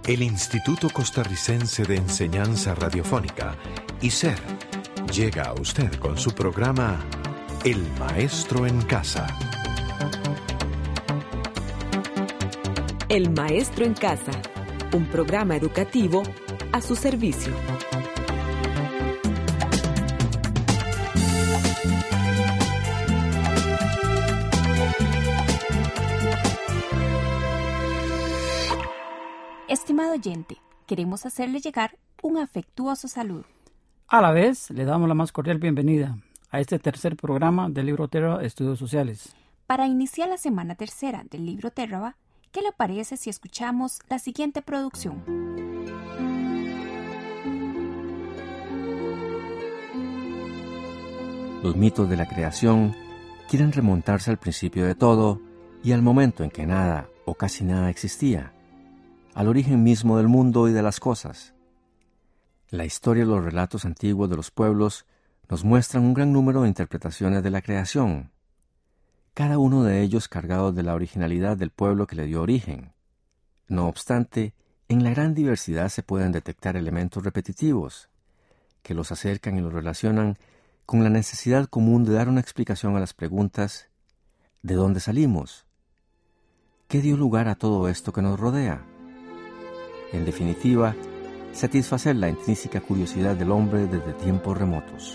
El Instituto Costarricense de Enseñanza Radiofónica, ICER, llega a usted con su programa El Maestro en Casa. El Maestro en Casa, un programa educativo a su servicio. Estimado oyente, queremos hacerle llegar un afectuoso saludo. A la vez, le damos la más cordial bienvenida a este tercer programa del Libro Terra Estudios Sociales. Para iniciar la semana tercera del Libro Terra, ¿qué le parece si escuchamos la siguiente producción? Los mitos de la creación quieren remontarse al principio de todo y al momento en que nada o casi nada existía, al origen mismo del mundo y de las cosas. La historia y los relatos antiguos de los pueblos nos muestran un gran número de interpretaciones de la creación, cada uno de ellos cargados de la originalidad del pueblo que le dio origen. No obstante, en la gran diversidad se pueden detectar elementos repetitivos, que los acercan y los relacionan con la necesidad común de dar una explicación a las preguntas: ¿de dónde salimos? ¿Qué dio lugar a todo esto que nos rodea? En definitiva, satisfacer la intrínseca curiosidad del hombre desde tiempos remotos.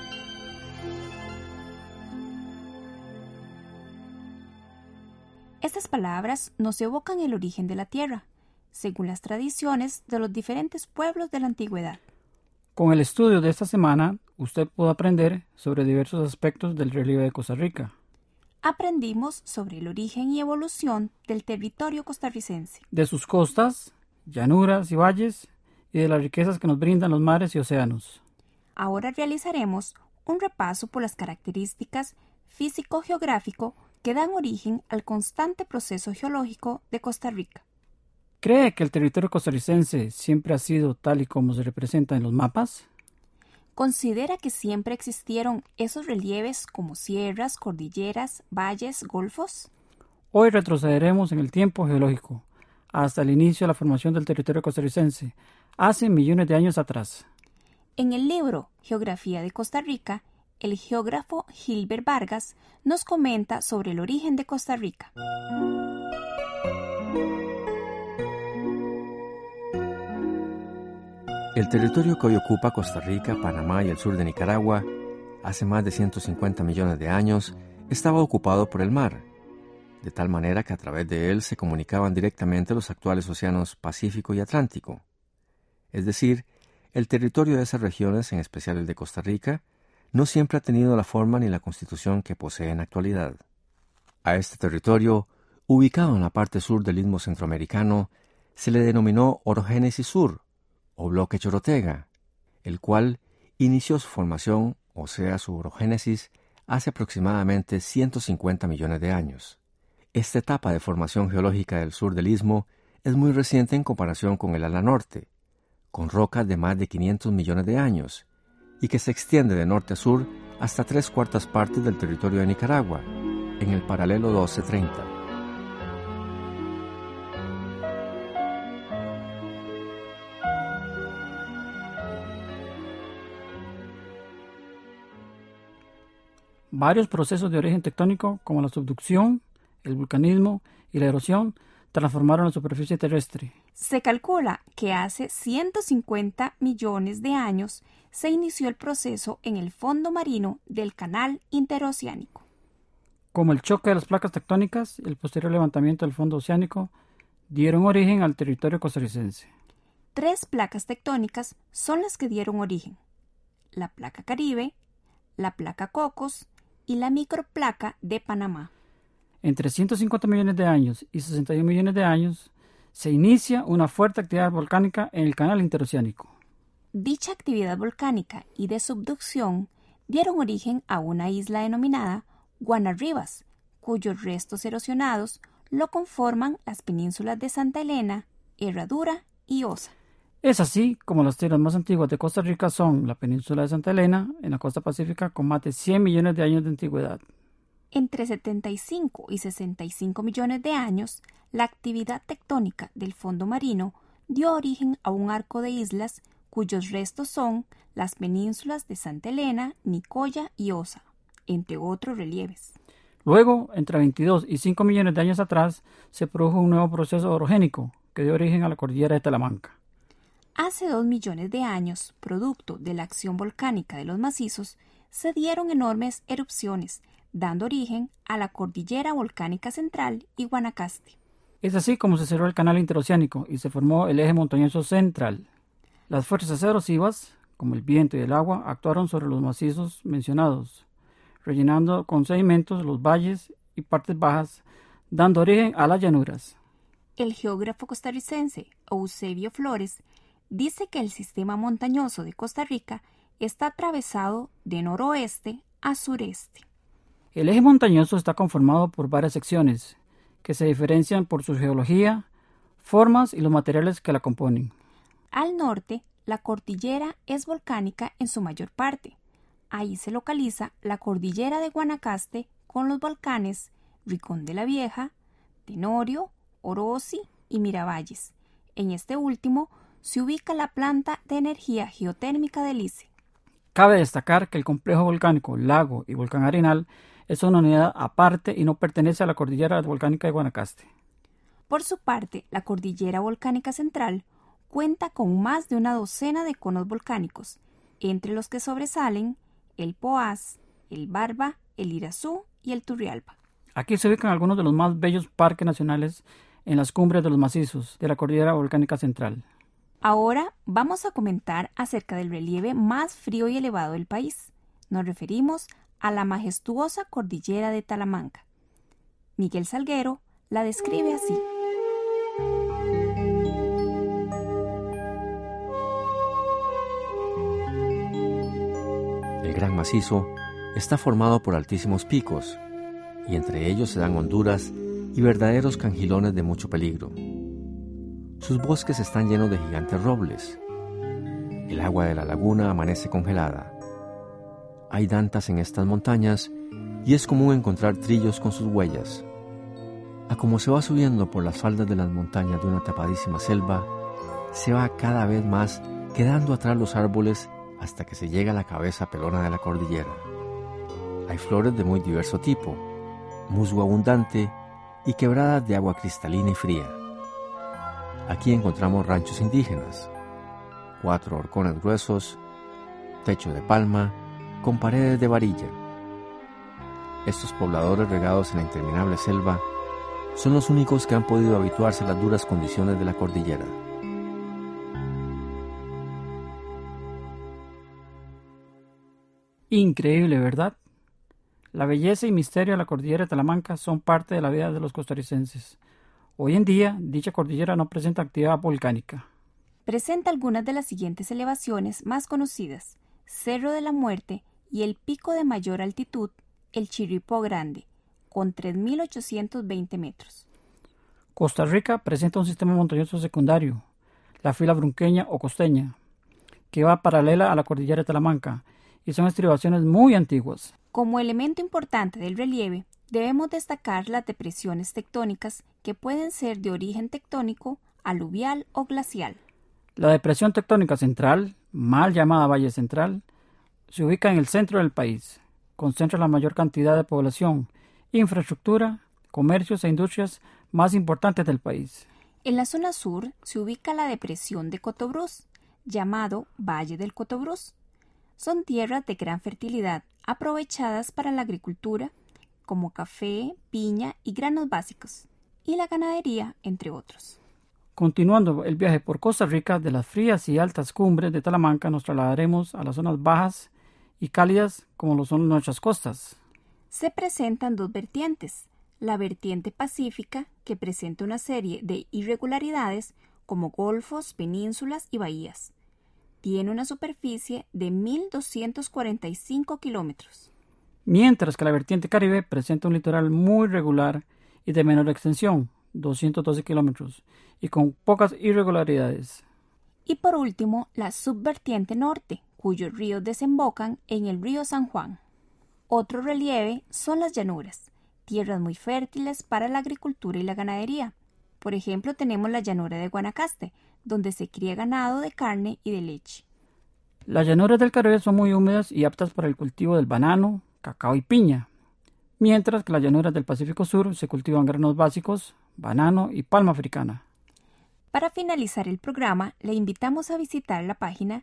Estas palabras nos evocan el origen de la tierra, según las tradiciones de los diferentes pueblos de la antigüedad. Con el estudio de esta semana, usted pudo aprender sobre diversos aspectos del relieve de Costa Rica. Aprendimos sobre el origen y evolución del territorio costarricense, De sus costas, llanuras y valles, y de las riquezas que nos brindan los mares y océanos. Ahora realizaremos un repaso por las características físico-geográfico que dan origen al constante proceso geológico de Costa Rica. ¿Cree que el territorio costarricense siempre ha sido tal y como se representa en los mapas? ¿Considera que siempre existieron esos relieves como sierras, cordilleras, valles, golfos? Hoy retrocederemos en el tiempo geológico, hasta el inicio de la formación del territorio costarricense, hace millones de años atrás. En el libro Geografía de Costa Rica, el geógrafo Gilbert Vargas nos comenta sobre el origen de Costa Rica. El territorio que hoy ocupa Costa Rica, Panamá y el sur de Nicaragua, hace más de 150 millones de años, estaba ocupado por el mar, de tal manera que a través de él se comunicaban directamente los actuales océanos Pacífico y Atlántico. Es decir, el territorio de esas regiones, en especial el de Costa Rica, no siempre ha tenido la forma ni la constitución que posee en la actualidad. A este territorio, ubicado en la parte sur del istmo centroamericano, se le denominó Orogénesis Sur, o bloque Chorotega, el cual inició su formación, o sea, su orogénesis, hace aproximadamente 150 millones de años. Esta etapa de formación geológica del sur del istmo es muy reciente en comparación con el ala norte, con rocas de más de 500 millones de años, y que se extiende de norte a sur hasta 3/4 partes del territorio de Nicaragua, en el paralelo 1230. Varios procesos de origen tectónico, como la subducción, el vulcanismo y la erosión, transformaron la superficie terrestre. Se calcula que hace 150 millones de años se inició el proceso en el fondo marino del canal interoceánico. Como el choque de las placas tectónicas y el posterior levantamiento del fondo oceánico dieron origen al territorio costarricense. 3 placas tectónicas son las que dieron origen: la placa Caribe, la placa Cocos y la microplaca de Panamá. Entre 150 millones de años y 61 millones de años se inicia una fuerte actividad volcánica en el canal interoceánico. Dicha actividad volcánica y de subducción dieron origen a una isla denominada Guanarribas, cuyos restos erosionados lo conforman las penínsulas de Santa Elena, Herradura y Osa. Es así como las tierras más antiguas de Costa Rica son la península de Santa Elena, en la costa pacífica, con más de 100 millones de años de antigüedad. Entre 75 y 65 millones de años, la actividad tectónica del fondo marino dio origen a un arco de islas cuyos restos son las penínsulas de Santa Elena, Nicoya y Osa, entre otros relieves. Luego, entre 22 y 5 millones de años atrás, se produjo un nuevo proceso orogénico que dio origen a la cordillera de Talamanca. Hace 2 millones de años, producto de la acción volcánica de los macizos, se dieron enormes erupciones, dando origen a la cordillera volcánica central y Guanacaste. Es así como se cerró el canal interoceánico y se formó el eje montañoso central. Las fuerzas erosivas, como el viento y el agua, actuaron sobre los macizos mencionados, rellenando con sedimentos los valles y partes bajas, dando origen a las llanuras. El geógrafo costarricense Eusebio Flores dice que el sistema montañoso de Costa Rica está atravesado de noroeste a sureste. El eje montañoso está conformado por varias secciones, que se diferencian por su geología, formas y los materiales que la componen. Al norte, la cordillera es volcánica en su mayor parte. Ahí se localiza la cordillera de Guanacaste con los volcanes Ricón de la Vieja, Tenorio, Orosi y Miravalles. En este último se ubica la planta de energía geotérmica del ICE. Cabe destacar que el complejo volcánico Lago y Volcán Arenal es una unidad aparte y no pertenece a la cordillera volcánica de Guanacaste. Por su parte, la cordillera volcánica central cuenta con más de una docena de conos volcánicos, entre los que sobresalen el Poás, el Barba, el Irazú y el Turrialba. Aquí se ubican algunos de los más bellos parques nacionales en las cumbres de los macizos de la cordillera volcánica central. Ahora vamos a comentar acerca del relieve más frío y elevado del país. Nos referimos a la majestuosa cordillera de Talamanca. Miguel Salguero la describe así. El Gran Macizo está formado por altísimos picos, y entre ellos se dan honduras y verdaderos cangilones de mucho peligro. Sus bosques están llenos de gigantes robles. El agua de la laguna amanece congelada. Hay dantas en estas montañas y es común encontrar trillos con sus huellas. A como se va subiendo por las faldas de las montañas de una tapadísima selva, se va cada vez más quedando atrás los árboles hasta que se llega a la cabeza pelona de la cordillera. Hay flores de muy diverso tipo, musgo abundante y quebradas de agua cristalina y fría. Aquí encontramos ranchos indígenas, 4 horcones gruesos, techo de palma, con paredes de varilla. Estos pobladores regados en la interminable selva son los únicos que han podido habituarse a las duras condiciones de la cordillera. Increíble, ¿verdad? La belleza y misterio de la cordillera de Talamanca son parte de la vida de los costarricenses. Hoy en día, dicha cordillera no presenta actividad volcánica. Presenta algunas de las siguientes elevaciones más conocidas: Cerro de la Muerte y el pico de mayor altitud, el Chirripó Grande, con 3.820 metros. Costa Rica presenta un sistema montañoso secundario, la fila brunqueña o costeña, que va paralela a la cordillera de Talamanca, y son estribaciones muy antiguas. Como elemento importante del relieve, debemos destacar las depresiones tectónicas que pueden ser de origen tectónico, aluvial o glacial. La depresión tectónica central, mal llamada Valle Central, se ubica en el centro del país. Concentra la mayor cantidad de población, infraestructura, comercios e industrias más importantes del país. En la zona sur se ubica la depresión de Cotobruz, llamado Valle del Cotobruz. Son tierras de gran fertilidad, aprovechadas para la agricultura, como café, piña y granos básicos, y la ganadería, entre otros. Continuando el viaje por Costa Rica, de las frías y altas cumbres de Talamanca nos trasladaremos a las zonas bajas y cálidas como lo son nuestras costas. Se presentan dos vertientes: la vertiente pacífica, que presenta una serie de irregularidades como golfos, penínsulas y bahías. Tiene una superficie de 1.245 kilómetros. Mientras que la vertiente caribe presenta un litoral muy regular y de menor extensión, 212 kilómetros, y con pocas irregularidades. Y por último, la subvertiente norte, cuyos ríos desembocan en el río San Juan. Otro relieve son las llanuras, tierras muy fértiles para la agricultura y la ganadería. Por ejemplo, tenemos la llanura de Guanacaste, donde se cría ganado de carne y de leche. Las llanuras del Caribe son muy húmedas y aptas para el cultivo del banano, cacao y piña, mientras que las llanuras del Pacífico Sur se cultivan granos básicos, banano y palma africana. Para finalizar el programa, le invitamos a visitar la página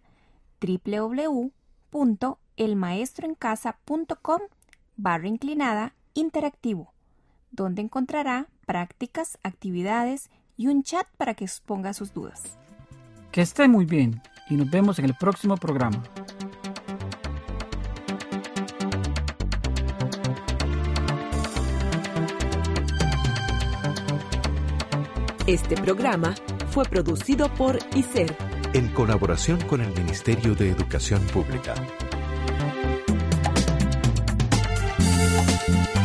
www.elmaestroencasa.com/interactivo, donde encontrará prácticas, actividades y un chat para que exponga sus dudas. Que esté muy bien y nos vemos en el próximo programa. Este programa fue producido por ICER, en colaboración con el Ministerio de Educación Pública.